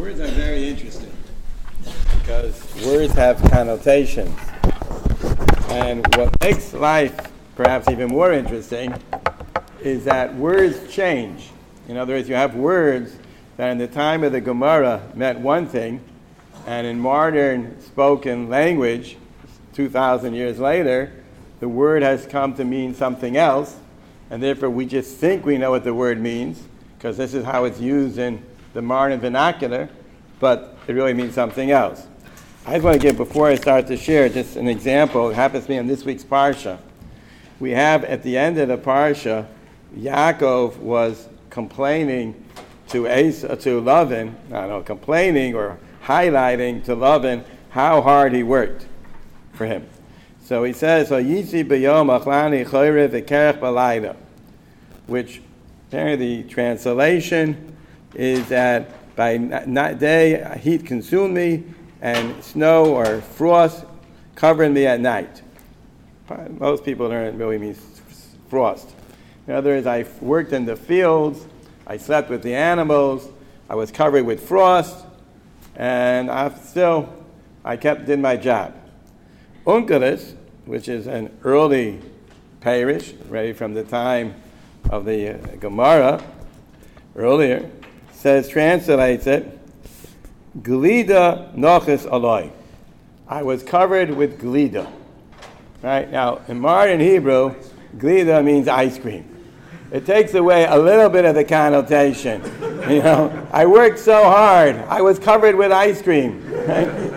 Words are very interesting because words have connotations. And what makes life perhaps even more interesting is that words change. In other words, you have words that in the time of the Gemara meant one thing, and in modern spoken language, 2,000 years later, the word has come to mean something else, and therefore we just think we know what the word means, because this is how it's used in the modern vernacular, but it really means something else. I just want to give, before I start to share, just an example. It happens to be in this week's Parsha. We have at the end of the Parsha, Yaakov was complaining to Lavan, complaining or highlighting to Lavan how hard he worked for him. So he says, "Yisi b'yom achlani choyre v'kerech b'layla," which apparently the translation is that by day heat consumed me and snow or frost covered me at night. Most people learn it really means frost. In other words, I worked in the fields, I slept with the animals, I was covered with frost, and I did my job. Onkelos, which is an early parish, ready from the time of the Gemara, earlier, translates it, Glida noches aloi. I was covered with glida. Right? Now, in modern Hebrew, glida means ice cream. It takes away a little bit of the connotation. I worked so hard. I was covered with ice cream. Right?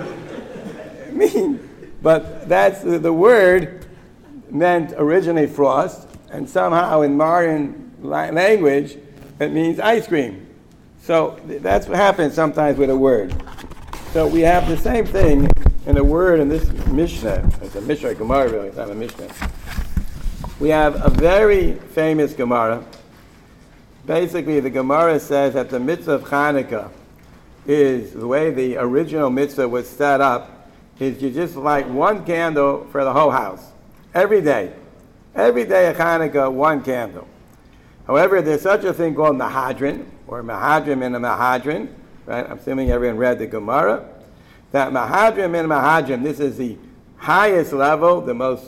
But that's the word meant originally frost, and somehow in modern language, it means ice cream. So that's what happens sometimes with a word. So we have the same thing in a word in this Mishnah. It's a Mishnah Gemara, really. It's not a Mishnah. We have a very famous Gemara. Basically, the Gemara says that the mitzvah of Chanukah is the way the original mitzvah was set up, is you just light one candle for the whole house. Every day. Every day of Chanukah, one candle. However, there's such a thing called Mahadrin, or Mahadrim in a Mahadrin, right? I'm assuming everyone read the Gemara. That Mahadrim in Mahadrim, this is the highest level, the most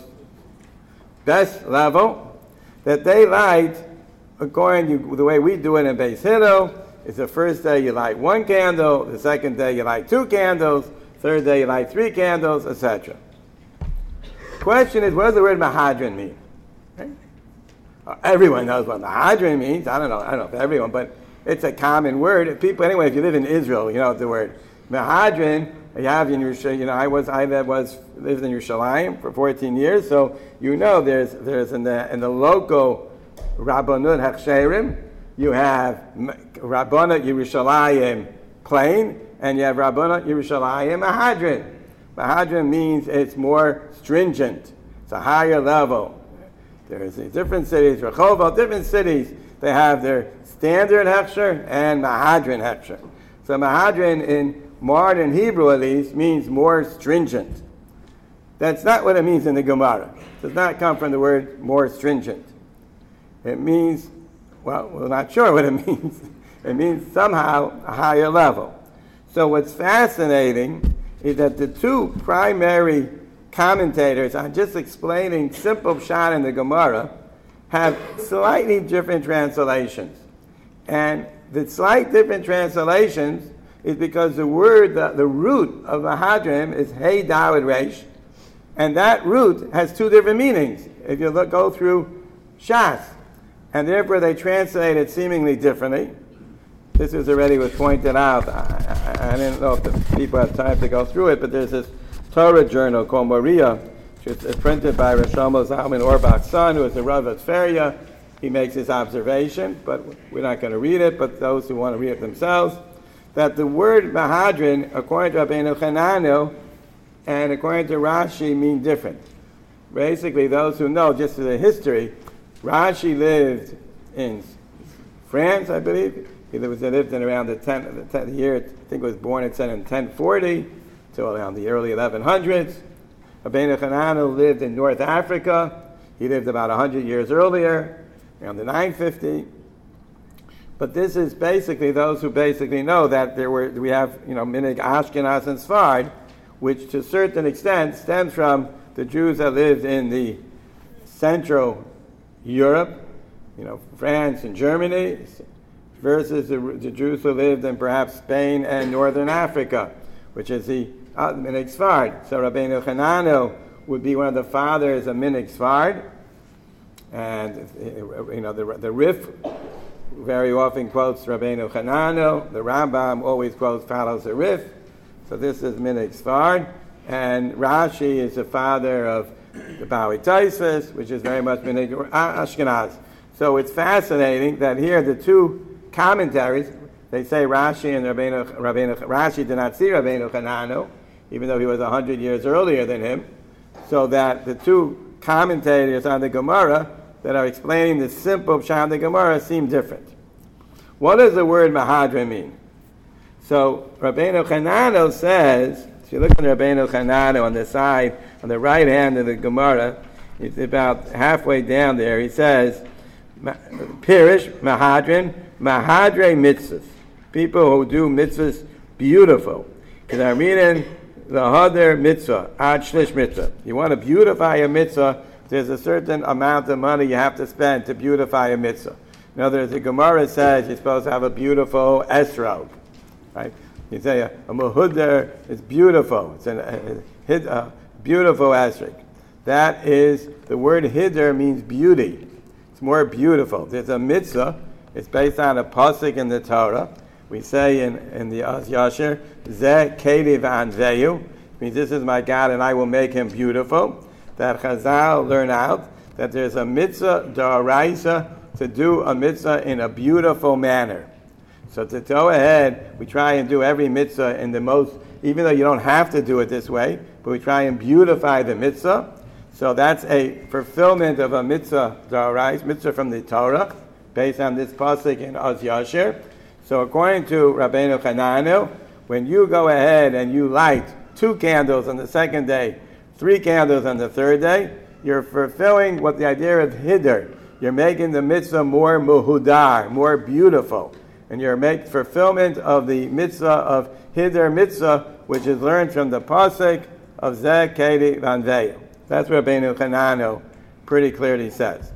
best level, that they light, according to the way we do it in Beis Hillel, is the first day you light one candle, the second day you light two candles, third day you light three candles, etc. Question is, what does the word Mahadrin mean? Right? Everyone knows what Mahadrin means. I don't know if everyone, but it's a common word. People, anyway, if you live in Israel, you know the word. Mahadrin, you have in Yerushalayim, I lived in Yerushalayim for 14 years, so there's in the local Rabbanut Hechsherim, you have Rabbanut Yerushalayim plain, and you have Rabbanut Yerushalayim Mahadrin. Mahadrin means it's more stringent. It's a higher level. There's different cities, Rehovot, different cities, they have their standard Hechsher and Mahadrin Hechsher. So Mahadrin in modern Hebrew at least means more stringent. That's not what it means in the Gemara. It does not come from the word more stringent. It means, well, we're not sure what it means. It means somehow a higher level. So what's fascinating is that the two primary commentators on just explaining simple pshat in the Gemara have slightly different translations. And the slight different translations is because the word, the root of Mahadrim is Hey Dawid Reish, and that root has two different meanings if you go through Shas. And therefore they translate it seemingly differently. This was pointed out. I didn't know if the people have time to go through it, but there's this Torah journal called Moria, which is printed by Rosh Zalman Auerbach's son, who is the Rav of Tveria. He makes his observation, but we're not going to read it, but those who want to read it themselves, that the word Mahadrin, according to Rabbeinu Chananel and according to Rashi, mean different. Basically, those who know, just the history, Rashi lived in France, I believe. He lived in around the 10th year, I think was born in 1040, till around the early 1100s. Rabbeinu Chananel lived in North Africa. He lived about 100 years earlier, around the 950. But this is basically those who basically know that we have, Minig Ashkenaz and Sfard, which to a certain extent stems from the Jews that lived in the Central Europe, France and Germany, versus the Jews who lived in perhaps Spain and Northern Africa, which is the Minig Sfard. So Rabbeinu Hanano would be one of the fathers of Minig Sfard, and the Rif very often quotes Rabbeinu Hanano. The Rambam always follows the Rif. So this is Minig Sfard, and Rashi is the father of the Bawi Taisvis, which is very much Minig Ashkenaz. So it's fascinating that here the two commentaries, they say Rashi and Rashi did not see Rabbeinu Hanano, even though he was 100 years earlier than him, so that the two commentators on the Gemara that are explaining the simple Pshat of the Gemara seem different. What does the word Mahadra mean? So Rabbeinu Hanano says, if you look at Rabbeinu Hanano on the side, on the right hand of the Gemara, it's about halfway down there, he says, Pirish, Mahadrin, Mahadre mitzvahs. People who do mitzvahs beautiful. Because I'm reading the Hadar mitzvah, Ad Shlish mitzvah. You want to beautify a mitzvah, there's a certain amount of money you have to spend to beautify a mitzvah. In other words, the Gemara says you're supposed to have a beautiful esrog. Right? You say a mahudar is beautiful. It's a beautiful esrog. That is, the word hidr means beauty. It's more beautiful. There's a mitzvah. It's based on a pasuk in the Torah. We say in the Az Yashir, Zeh Keli V'Anveyu, means this is my God and I will make him beautiful. That Chazal learn out that there's a mitzvah d'oraisa to do a mitzvah in a beautiful manner. So to go ahead, we try and do every mitzvah in the most, even though you don't have to do it this way, but we try and beautify the mitzvah. So that's a fulfillment of a mitzvah d'oraisa, mitzvah from the Torah, based on this pasuk in Az Yashir. So according to Rabbeinu Hanano, when you go ahead and you light 2 candles on the second day, 3 candles on the third day, you're fulfilling what the idea of hidr. You're making the mitzvah more muhudar, more beautiful. And you're making fulfillment of the mitzvah of hidr mitzvah, which is learned from the pasuk of Zeh Keli V'Anveyu. That's what Rabbeinu Hanano pretty clearly says.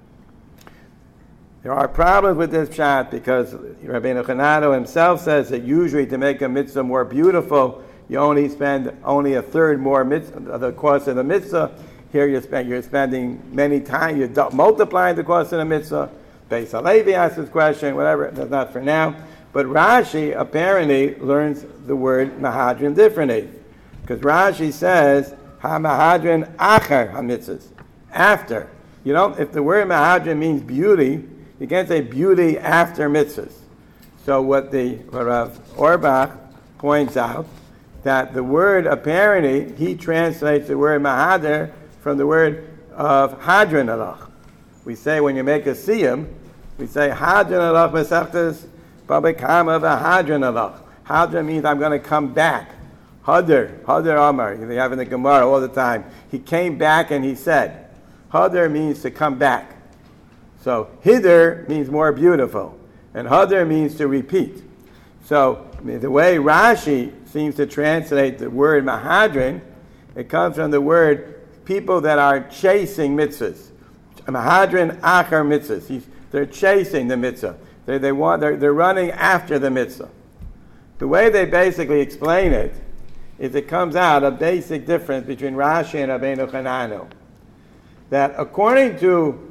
There are problems with this pshat because Rabbeinu Hanano himself says that usually to make a mitzvah more beautiful, you only spend a third more mitzvah, the cost of the mitzvah. Here you're spending many times, you're multiplying the cost of the mitzvah. Beis Halevi asks this question, whatever, that's not for now. But Rashi apparently learns the word Mahadrin differently. Because Rashi says, Ha-Mahadrin Achar HaMitzvahs, after. If the word Mahadrin means beauty, you can't say beauty after mitzvahs. So what Rav Auerbach points out, that the word apparently, he translates the word Mahadr from the word of Hadran Alach. We say when you make a siyum, we say Hadran Alach Mesachtes Babekama Hadran Alach. Hadran means I'm going to come back. Hadar Amar, they have in the Gemara all the time. He came back and he said. Hadar means to come back. So hidr means more beautiful, and hadar means to repeat. So the way Rashi seems to translate the word mahadrin, it comes from the word people that are chasing mitzvahs. Mahadrin achar mitzvahs. They're chasing the mitzvah. They're running after the mitzvah. The way they basically explain it is it comes out a basic difference between Rashi and Rabbeinu Hanano. That according to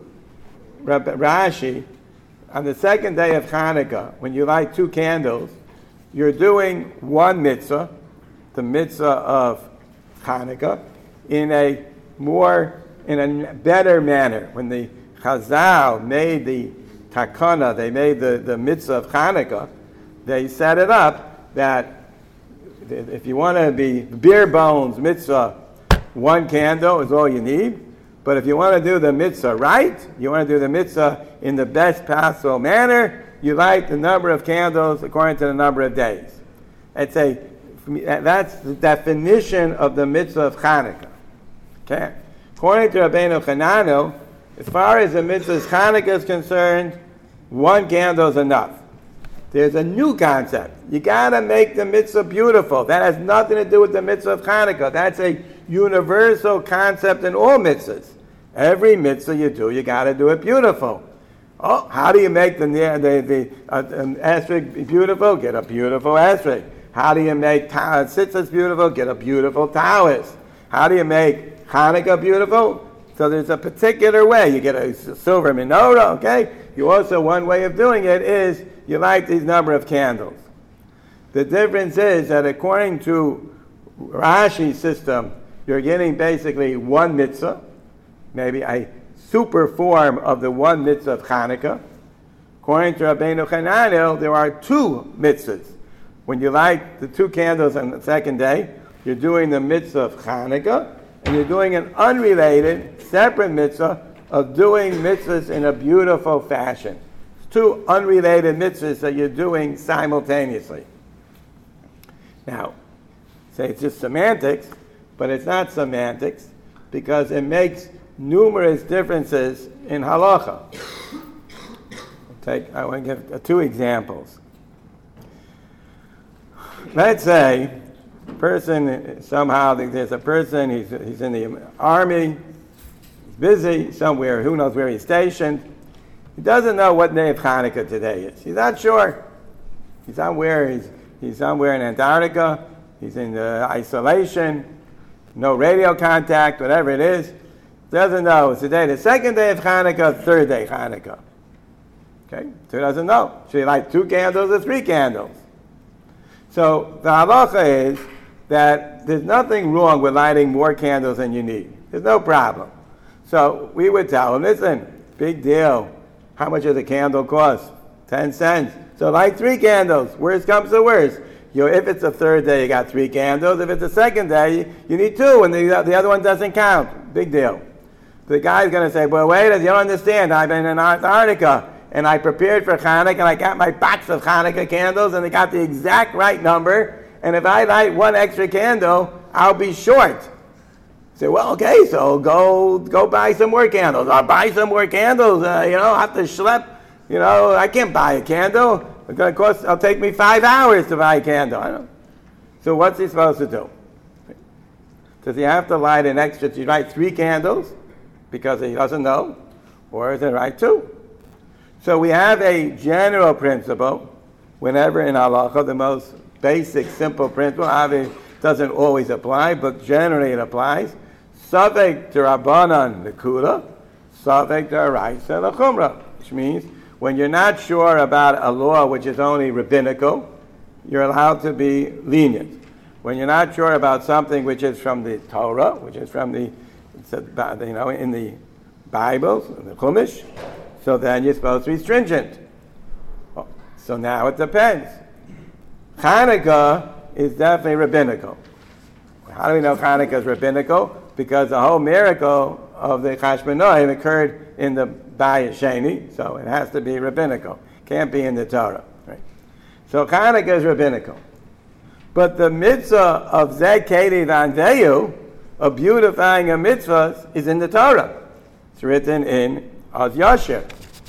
Rashi, on the second day of Hanukkah, when you light 2 candles, you're doing one mitzvah, the mitzvah of Hanukkah, in a better manner. When the Chazal made the takana, they made the mitzvah of Hanukkah, they set it up that if you want to be bare bones mitzvah, 1 candle is all you need. But if you want to do the mitzvah right, you want to do the mitzvah in the best possible manner, you light the number of candles according to the number of days. That's the definition of the mitzvah of Hanukkah. Okay? According to Rabbeinu Hanano, as far as the mitzvah of Hanukkah is concerned, 1 candle is enough. There's a new concept. You got to make the mitzvah beautiful. That has nothing to do with the mitzvah of Hanukkah. That's a universal concept in all mitzvahs. Every mitzvah you do, you got to do it beautiful. Oh, how do you make the asterisk beautiful? Get a beautiful asterisk. How do you make tzitzis beautiful? Get a beautiful talis. How do you make Hanukkah beautiful? So there's a particular way. You get a silver menorah, okay? You also, one way of doing it is you light these number of candles. The difference is that according to Rashi's system, you're getting basically one mitzvah, maybe a super form of the one mitzvah of Hanukkah. According to Rabbeinu Hananel, there are two mitzvahs. When you light the two candles on the second day, you're doing the mitzvah of Hanukkah, and you're doing an unrelated, separate mitzvah of doing mitzvahs in a beautiful fashion. It's two unrelated mitzvahs that you're doing simultaneously. Now, say it's just semantics, but it's not semantics because it makes numerous differences in halacha. I want to give two examples. Let's say there's a person, he's in the army, he's busy somewhere, who knows where he's stationed. He doesn't know what day of Hanukkah today is. He's not sure. He's somewhere in Antarctica, he's in isolation, no radio contact, whatever it is. Doesn't know. It's the second day of Hanukkah, third day Hanukkah. Okay? So he doesn't know. Should he light 2 candles or 3 candles? So the halacha is that there's nothing wrong with lighting more candles than you need. There's no problem. So we would tell him, listen, big deal. How much does a candle cost? 10 cents. So light 3 candles. Worst comes to worst. If it's the third day, you got 3 candles. If it's the second day, you need 2, and the other one doesn't count. Big deal. The guy's going to say, well, wait, you don't understand. I've been in Antarctica, and I prepared for Hanukkah, and I got my box of Hanukkah candles, and they got the exact right number, and if I light 1 extra candle, I'll be short. Say, well, okay, so go buy some more candles. I'll buy some more candles. I have to schlep. I can't buy a candle. It's going to cost. It'll take me 5 hours to buy a candle. I don't know. So what's he supposed to do? Does he have to light an extra? Does he light 3 candles because he doesn't know, or is it light 2? So we have a general principle. Whenever in halacha, the most basic, simple principle, obviously doesn't always apply, but generally it applies. Savek d'Rabbanan l'kuda, savek d'Oraisa l'chumra, which means when you're not sure about a law which is only rabbinical, you're allowed to be lenient. When you're not sure about something which is from the Torah, which is from in the Bible, in the Chumash, so then you're supposed to be stringent. So now it depends. Hanukkah is definitely rabbinical. How do we know Hanukkah is rabbinical? Because the whole miracle of the Chashmonaim occurred in the Bayis Sheni, so it has to be rabbinical. Can't be in the Torah. Right? So Hanukkah is rabbinical. But the mitzvah of Zekedi Vandeyu, of beautifying a mitzvah, is in the Torah. It's written in Az Yashir.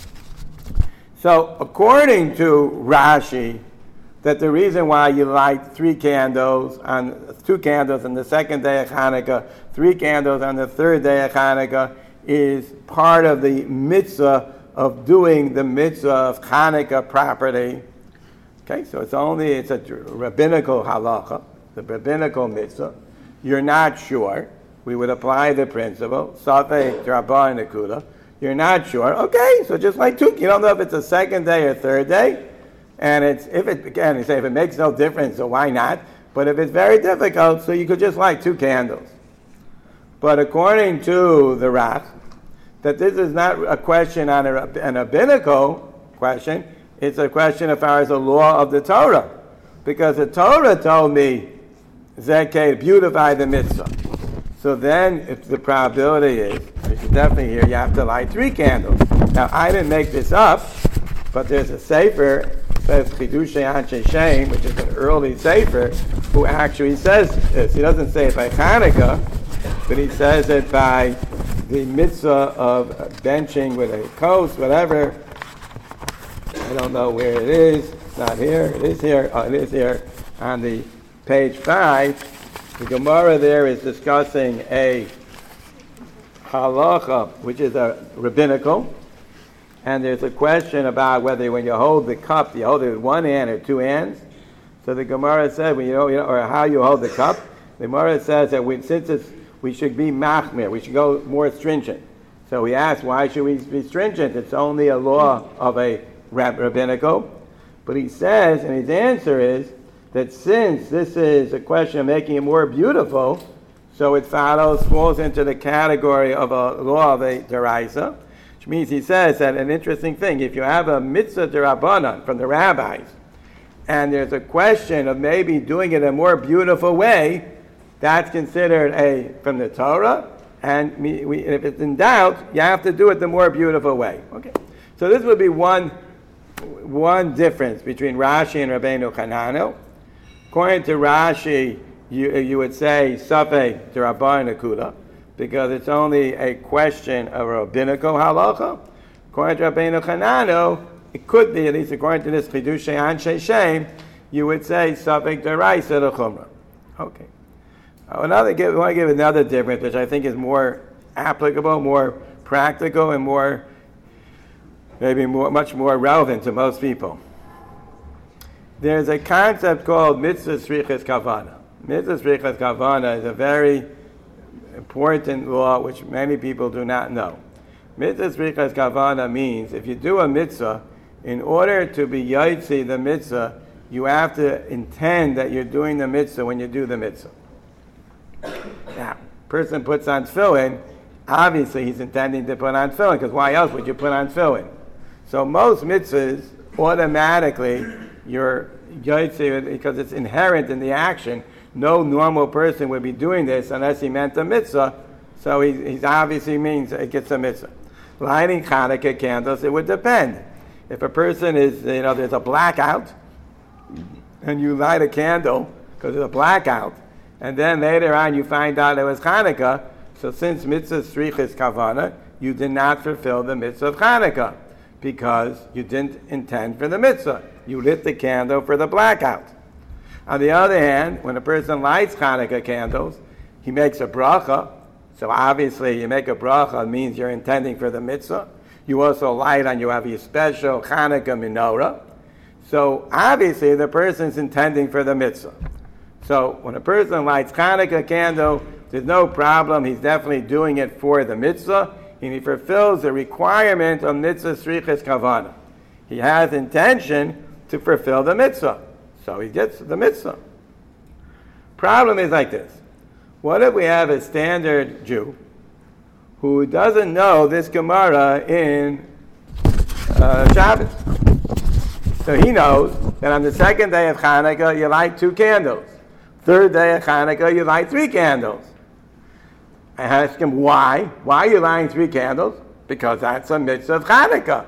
So according to Rashi, that the reason why you light 2 candles on the second day of Hanukkah, 3 candles on the third day of Hanukkah, is part of the mitzvah of doing the mitzvah of Hanukkah properly. Okay, so it's a rabbinical halacha, the rabbinical mitzvah. You're not sure. We would apply the principle, Safek D'Rabbanan l'kuda. You're not sure. Okay, so just light 2. You don't know if it's a second day or third day. And if it makes no difference, so why not? But if it's very difficult, so you could just light 2 candles. But according to the Rak, that this is not a question on an rabbinical question, it's a question as far as the law of the Torah. Because the Torah told me, Zekeh, beautify the mitzvah. So then, if the probability is, you should definitely hear, you have to light 3 candles. Now, I didn't make this up, but there's a sefer, says Chidushei Anshe Shem, which is an early sefer, who actually says this. He doesn't say it by Hanukkah, but he says it by the mitzvah of benching with a coast, whatever. I don't know where it is. It's not here. It is here. It is here on the page 5. The Gemara there is discussing a halacha, which is a rabbinical, and there's a question about whether when you hold the cup, you hold it with one hand or two hands. So the Gemara said, when or how you hold the cup. The Gemara says that we should be machmir, we should go more stringent. So we asked, why should we be stringent? It's only a law of a rabbinical. But he says, and his answer is, that since this is a question of making it more beautiful, so it falls into the category of a law of a deraisa, which means he says that an interesting thing, if you have a mitzvah derabanan from the rabbis, and there's a question of maybe doing it a more beautiful way, that's considered from the Torah, and if it's in doubt, you have to do it the more beautiful way. Okay, so this would be one difference between Rashi and Rabbeinu Hananel. According to Rashi, you would say Safek D'Rabbanan Nekuda, because it's only a question of rabbinical halacha. According to Rabbeinu Hananel, it could be, at least according to this Chidushei Anshe Shem, you would say Safek D'Raisa L'Chumra. Okay. I want to give another difference, which I think is more applicable, more practical, and much more relevant to most people. There's a concept called mitzvah srichas kavana. Mitzvah srichas kavana is a very important law which many people do not know. Mitzvah srichas kavana means if you do a mitzvah, in order to be yaitzi the mitzvah, you have to intend that you're doing the mitzvah when you do the mitzvah. Now, person puts on tefillin, obviously he's intending to put on tefillin, because why else would you put on tefillin? So most mitzvahs, automatically, you're yaitzi, because it's inherent in the action. No normal person would be doing this unless he meant a mitzvah, so he obviously means it gets a mitzvah. Lighting Hanukkah candles, it would depend. If a person is, there's a blackout, and you light a candle because there's a blackout, and then later on you find out it was Hanukkah, so since mitzvah srichas kavana, you did not fulfill the mitzvah of Hanukkah, because you didn't intend for the mitzvah. You lit the candle for the blackout. On the other hand, when a person lights Hanukkah candles, he makes a bracha, so obviously you make a bracha, it means you're intending for the mitzvah. You also light on, you have your special Hanukkah menorah. So obviously the person's intending for the mitzvah. So when a person lights Hanukkah candle, there's no problem. He's definitely doing it for the mitzvah, and he fulfills the requirement of mitzvah srichas kavana. He has intention to fulfill the mitzvah, so he gets the mitzvah. Problem is like this. What if we have a standard Jew who doesn't know this Gemara in Shabbos? So he knows that on the second day of Hanukkah, you light 2 candles. Third day of Hanukkah, you light 3 candles. I ask him, why? Why are you lighting 3 candles? Because that's a mitzvah of Hanukkah.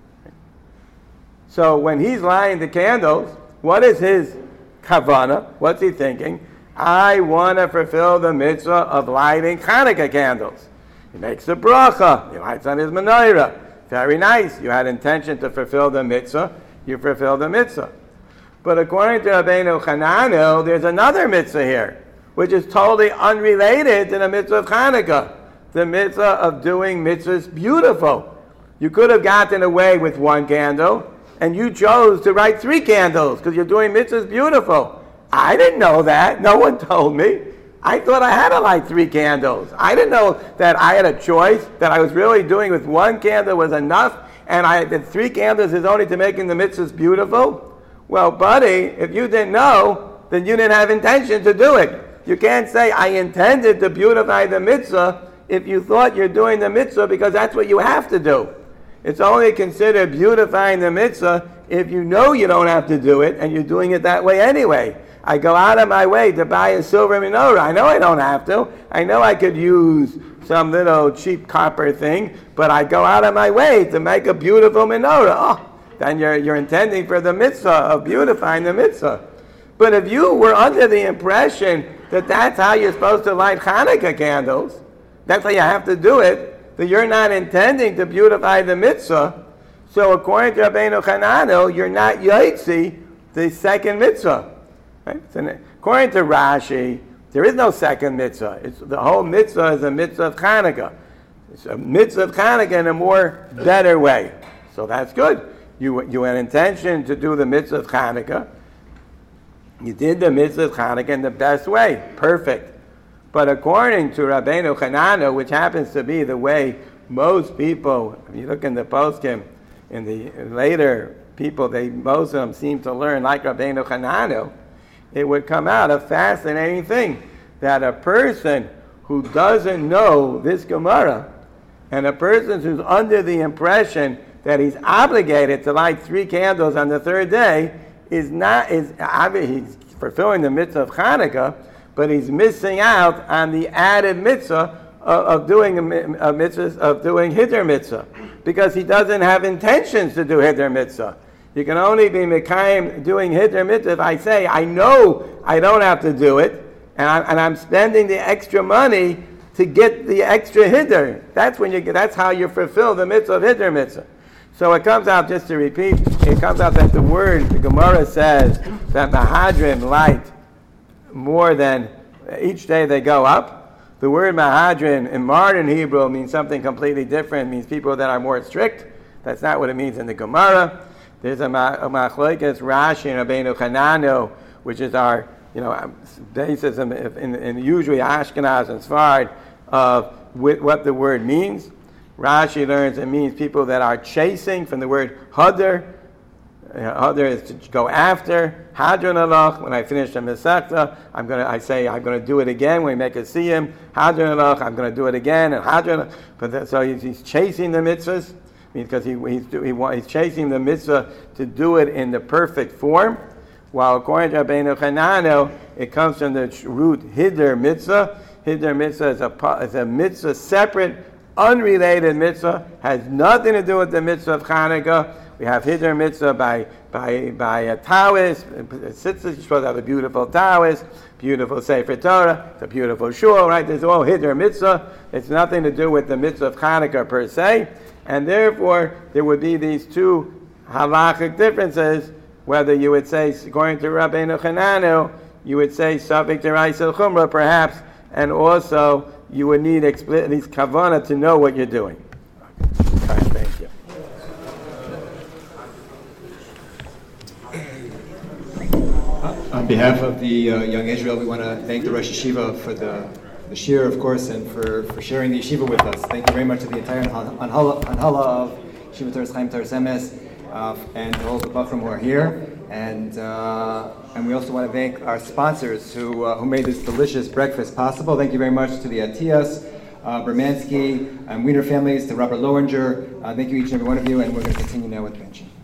So when he's lighting the candles, what is his kavanah? What's he thinking? I want to fulfill the mitzvah of lighting Hanukkah candles. He makes a bracha. He lights on his menorah. Very nice. You had intention to fulfill the mitzvah. You fulfill the mitzvah. But according to Rabbeinu Hananel, there's another mitzvah here, which is totally unrelated to the mitzvah of Hanukkah. The mitzvah of doing mitzvahs beautiful. You could have gotten away with 1 candle, and you chose to light 3 candles because you're doing mitzvahs beautiful. I didn't know that. No one told me. I thought I had to light 3 candles. I didn't know that I had a choice, that I was really doing with 1 candle was enough, and that 3 candles is only to making the mitzvahs beautiful. Well, buddy, if you didn't know, then you didn't have intention to do it. You can't say, I intended to beautify the mitzvah if you thought you're doing the mitzvah because that's what you have to do. It's only considered beautifying the mitzvah if you know you don't have to do it and you're doing it that way anyway. I go out of my way to buy a silver menorah. I know I don't have to. I know I could use some little cheap copper thing, but I go out of my way to make a beautiful menorah. Oh, then you're intending for the mitzvah of beautifying the mitzvah. But if you were under the impression that that's how you're supposed to light Hanukkah candles, that's how you have to do it, that you're not intending to beautify the mitzvah, So according to Rabbeinu Chananel, you're not yotzi the second mitzvah. Right? So according to Rashi, there is no second mitzvah. The whole mitzvah is a mitzvah of Chanukah. It's a mitzvah of Chanukah in a more better way. So that's good. You had intention to do the mitzvah of Chanukah. You did the mitzvah of Chanukah in the best way. Perfect. But according to Rabbeinu Chananel, which happens to be the way most people, if you look in the poskim, in the later people, most of them seem to learn like Rabbeinu Chananel, it would come out a fascinating thing, that a person who doesn't know this Gemara, and a person who's under the impression that he's obligated to light 3 candles on the third day, he's fulfilling the mitzvah of Chanukah, but he's missing out on the added mitzvah of doing a mitzvah, of doing Hiddur mitzvah, because he doesn't have intentions to do Hiddur mitzvah. You can only be Mekayim doing Hiddur mitzvah if I say, I know I don't have to do it, and I'm spending the extra money to get the extra Hiddur. That's how you fulfill the mitzvah of Hiddur mitzvah. So it comes out, just to repeat, it comes out that the Gemara says that Mahadrim light more than, each day they go up. The word Mahadrin in modern Hebrew means something completely different. It means people that are more strict. That's not what it means in the Gemara. There's a machlokes Rashi and Rabbeinu Chananel, which is our basis in usually Ashkenaz and Sfard of what the word means. Rashi learns it means people that are chasing, from the word hadr. Hadr is to go after. Hadron alach. When I finish the Masechta, I'm going to do it again. When we make a siyum, Hadron alach, I'm going to do it again. And Hadron, so he's chasing the mitzvahs, because he's chasing the mitzvah to do it in the perfect form. While according to Rabbeinu Chananel, it comes from the root Hiddur mitzvah. Hiddur mitzvah is a mitzvah separate, unrelated mitzvah, has nothing to do with the mitzvah of Chanukah. We have Hiddur mitzvah by a Taoist. You're supposed to have a beautiful Taoist, beautiful Sefer Torah, it's a beautiful shul, right? There's all Hiddur mitzvah. It's nothing to do with the mitzvah of Chanukah per se. And therefore, there would be these two halachic differences, whether you would say, according to Rabbeinu Chananel, you would say Safek D'Oraisa Chumrah perhaps, and also you would need at least kavanah to know what you're doing. Okay. Thank you. On behalf of the Young Israel, we want to thank the Rosh Yeshiva for the shir, of course, and for sharing the yeshiva with us. Thank you very much to the entire Anhala of Yeshiva Toras Chaim Toras Emes, and to all the Bachrim who are here. And we also want to thank our sponsors who made this delicious breakfast possible. Thank you very much to the Atias, Bermansky, and Wiener families, to Robert Lowinger. Thank you each and every one of you, and we're going to continue now with benching.